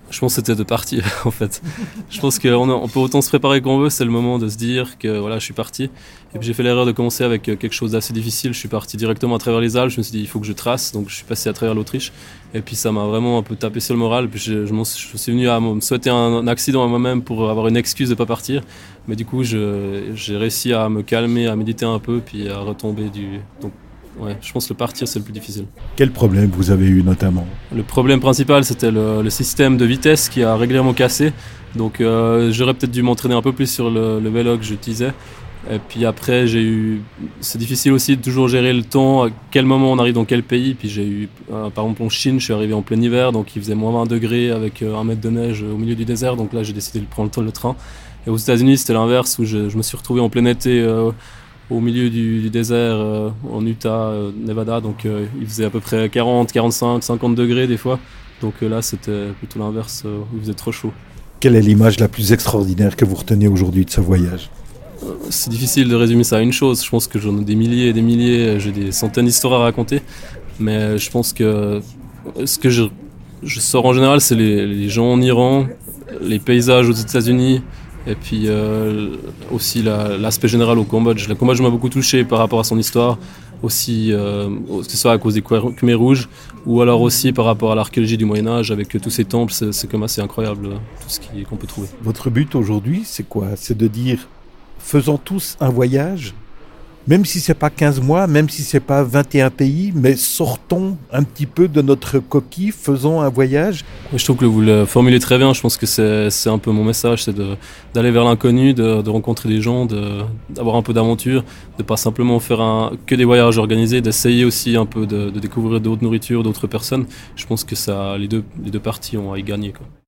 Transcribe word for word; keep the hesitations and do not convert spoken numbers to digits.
Je pense que c'était de partir en fait. Je pense qu'on on peut autant se préparer qu'on veut, c'est le moment de se dire que voilà, je suis parti. Et puis j'ai fait l'erreur de commencer avec quelque chose d'assez difficile. Je suis parti directement à travers les Alpes, je me suis dit il faut que je trace, donc je suis passé à travers l'Autriche. Et puis ça m'a vraiment un peu tapé sur le moral. Puis je, je, m'en, je suis venu à me souhaiter un accident à moi-même pour avoir une excuse de ne pas partir. Mais du coup je, j'ai réussi à me calmer, à méditer un peu, puis à retomber du... Donc, ouais, je pense que le partir, c'est le plus difficile. Quel problème vous avez eu notamment ? Le problème principal, c'était le, le système de vitesse qui a régulièrement cassé. Donc euh, j'aurais peut-être dû m'entraîner un peu plus sur le, le vélo que j'utilisais. Et puis après, j'ai eu... c'est difficile aussi de toujours gérer le temps, à quel moment on arrive dans quel pays. Puis j'ai eu, euh, par exemple en Chine, je suis arrivé en plein hiver, donc il faisait moins vingt degrés avec euh, un mètre de neige au milieu du désert. Donc là, j'ai décidé de prendre le train. Et aux États-Unis, c'était l'inverse, où je, je me suis retrouvé en plein été euh, au milieu du, du désert euh, en Utah, euh, Nevada. Donc euh, il faisait à peu près quarante, quarante-cinq, cinquante degrés des fois. Donc euh, là, c'était plutôt l'inverse, euh, où il faisait trop chaud. Quelle est l'image la plus extraordinaire que vous retenez aujourd'hui de ce voyage ? C'est difficile de résumer ça à une chose. Je pense que j'en ai des milliers et des milliers, j'ai des centaines d'histoires à raconter. Mais je pense que ce que je, je sors en général, c'est les, les gens en Iran, les paysages aux États-Unis, et puis euh, aussi la, l'aspect général au Cambodge. Le Cambodge m'a beaucoup touché par rapport à son histoire, aussi, euh, que ce soit à cause des Khmer rouges, ou alors aussi par rapport à l'archéologie du Moyen-Âge, avec tous ces temples, c'est, c'est comme assez incroyable tout ce qui, qu'on peut trouver. Votre but aujourd'hui, c'est quoi ? C'est de dire... Faisons tous un voyage, même si ce n'est pas quinze mois, même si ce n'est pas vingt et un pays, mais sortons un petit peu de notre coquille, faisons un voyage. Je trouve que vous le formulez très bien, je pense que c'est, c'est un peu mon message, c'est de, d'aller vers l'inconnu, de, de rencontrer des gens, de, d'avoir un peu d'aventure, de ne pas simplement faire un, que des voyages organisés, d'essayer aussi un peu de, de découvrir d'autres nourritures, d'autres personnes. Je pense que ça, les deux, les deux parties ont à y gagner, quoi.